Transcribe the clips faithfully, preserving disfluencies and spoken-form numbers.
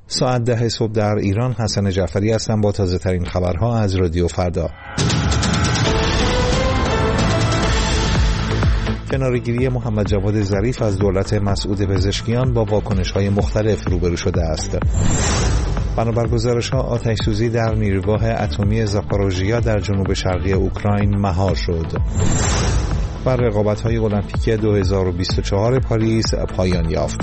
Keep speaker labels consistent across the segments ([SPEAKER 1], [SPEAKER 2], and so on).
[SPEAKER 1] ساعت ده صبح در ایران. حسن جعفری هستم با تازه ترین خبرها از رادیو فردا. کناره‌گیری محمد جواد ظریف از دولت مسعود پزشکیان با واکنش‌های مختلف روبرو شده است. بنابر گزارش‌ها آتش‌سوزی در نیروگاه اتمی زاپاروژیا در جنوب شرقی اوکراین مهار شد. و رقابت‌های المپیک دو هزار و بیست و چهار پاریس پایان یافت.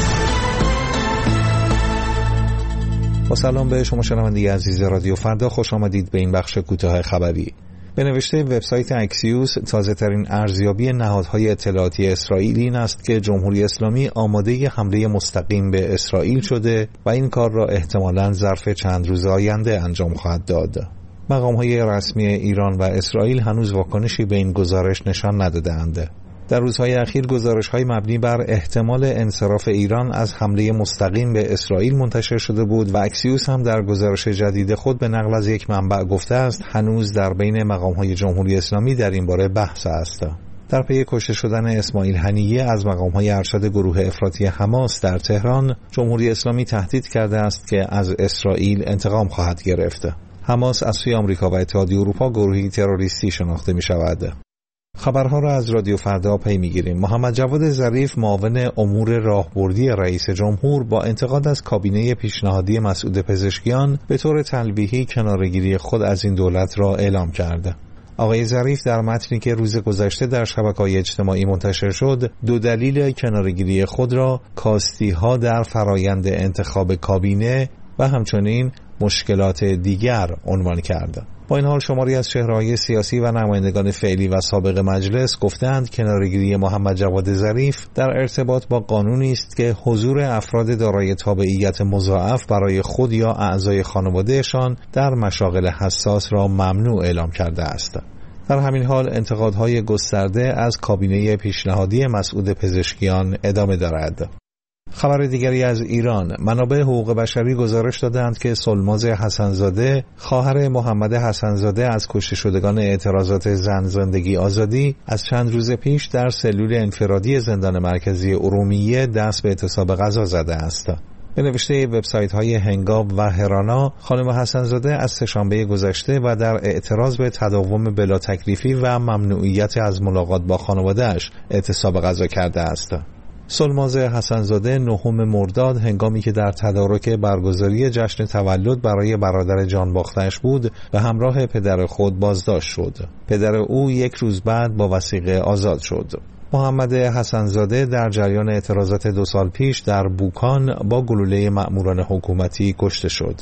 [SPEAKER 1] با سلام به شما شنوندگان عزیز رادیو فردا، خوش آمدید به این بخش کوتاه خبری. به نوشته وبسایت اکسیوس، تازه ترین ارزیابی نهادهای اطلاعاتی اسرائیلی این است که جمهوری اسلامی آماده حمله مستقیم به اسرائیل شده و این کار را احتمالاً ظرف چند روز آینده انجام خواهد داد. مقام‌های رسمی ایران و اسرائیل هنوز واکنشی به این گزارش نشان نداده‌اند. در روزهای اخیر گزارش‌های مبنی بر احتمال انصراف ایران از حمله مستقیم به اسرائیل منتشر شده بود و اکسیوس هم در گزارش جدید خود به نقل از یک منبع گفته است هنوز در بین مقام‌های جمهوری اسلامی در این باره بحث است. در پی کشته شدن اسماعیل هنیه از مقام‌های ارشد گروه افراطی حماس در تهران، جمهوری اسلامی تهدید کرده است که از اسرائیل انتقام خواهد گرفت. حماس از سوی آمریکا و اتحادیه اروپا گروهی تروریستی شناخته می‌شود. خبرها را از رادیو فردا پی می‌گیریم. محمد جواد ظریف، معاون امور راهبردی رئیس جمهور، با انتقاد از کابینه پیشنهادی مسعود پزشکیان به طور تلویحی کناره‌گیری خود از این دولت را اعلام کرد. آقای ظریف در متنی که روز گذشته در شبکه‌های اجتماعی منتشر شد، دو دلیل کناره‌گیری خود را کاستی‌ها در فرایند انتخاب کابینه و همچنین مشکلات دیگر عنوان کرد. با این حال شماری از چهره‌های سیاسی و نمایندگان فعلی و سابق مجلس گفتند کناره‌گیری محمد جواد ظریف در ارتباط با قانونی است که حضور افراد دارای تابعیت مضاعف برای خود یا اعضای خانوادهشان در مشاغل حساس را ممنوع اعلام کرده است. در همین حال انتقادهای گسترده از کابینه پیشنهادی مسعود پزشکیان ادامه دارد. خبر دیگری از ایران. منابع حقوق بشری گزارش دادند که سلماز حسن‌زاده، خواهر محمد حسن‌زاده از کشته شدگان اعتراضات زن زندگی آزادی، از چند روز پیش در سلول انفرادی زندان مرکزی ارومیه دست به اعتصاب غذا زده است. به نوشته وبسایت‌های هنگام و هرانا، خانم حسن‌زاده از سه‌شنبه گذشته و در اعتراض به تداوم بلا تکلیفی و ممنوعیت از ملاقات با خانواده‌اش اعتصاب غذا کرده است. سلماز حسن‌زاده نهم مرداد هنگامی که در تدارک برگزاری جشن تولد برای برادر جان باختش بود به همراه پدر خود بازداشت شد. پدر او یک روز بعد با وثیقه آزاد شد. محمد حسن‌زاده در جریان اعتراضات دو سال پیش در بوکان با گلوله مأموران حکومتی کشته شد.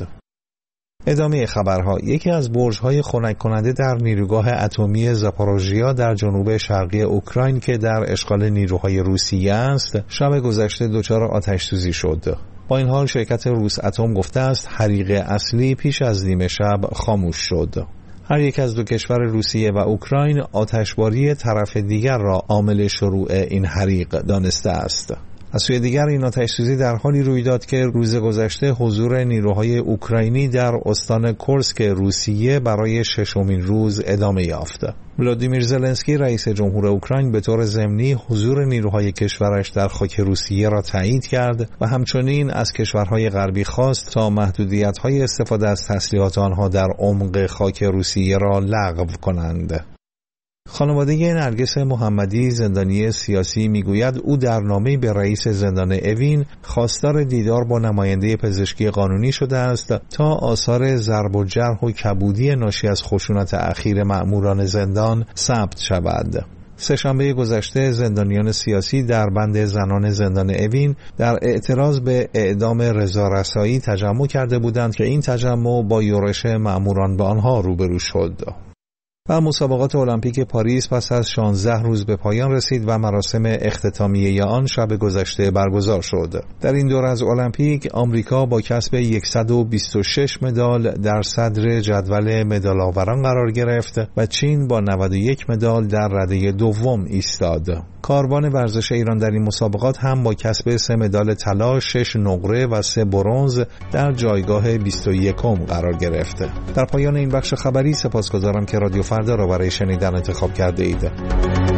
[SPEAKER 1] ادامه خبرها. یکی از برج‌های خنک کننده در نیروگاه اتمی زاپاروژیا در جنوب شرقی اوکراین که در اشغال نیروهای روسیه است، شب گذشته دچار آتش‌سوزی شد. با این حال شرکت روس اتم گفته است حریق اصلی پیش از نیمه شب خاموش شد. هر یک از دو کشور روسیه و اوکراین آتشباری طرف دیگر را عامل شروع این حریق دانسته است. از سوی دیگر این آتش‌سوزی در حالی روی داد که روز گذشته حضور نیروهای اوکراینی در استان کورسک روسیه برای ششمین روز ادامه یافت. ولادیمیر زلنسکی رئیس جمهور اوکراین به طور ضمنی حضور نیروهای کشورش در خاک روسیه را تایید کرد و همچنین از کشورهای غربی خواست تا محدودیت‌های استفاده از تسلیحات آنها در عمق خاک روسیه را لغو کنند. خانواده نرگس محمدی، زندانی سیاسی، میگوید او در نامه‌ای به رئیس زندان اوین خواستار دیدار با نماینده پزشکی قانونی شده است تا آثار ضرب و جرح و کبودی ناشی از خشونت اخیر مأموران زندان ثبت شود. سه‌شنبه گذشته زندانیان سیاسی در بند زنان زندان اوین در اعتراض به اعدام رضا رسایی تجمع کرده بودند که این تجمع با یورش مأموران به آنها روبرو شد. و مسابقات المپیک پاریس پس از شانزده روز به پایان رسید و مراسم اختتامیه آن شب گذشته برگزار شد. در این دور از المپیک آمریکا با کسب صد و بیست و شش مدال در صدر جدول مدال‌آوران قرار گرفت و چین با نود و یک مدال در رده دوم ایستاد. کاروان ورزش ایران در این مسابقات هم با کسب سه مدال طلا، شش نقره و سه برنز در جایگاه بیست و یکم قرار گرفت. در پایان این بخش خبری سپاسگزارم که رادیو فردا را برای شنیدن انتخاب کرده اید.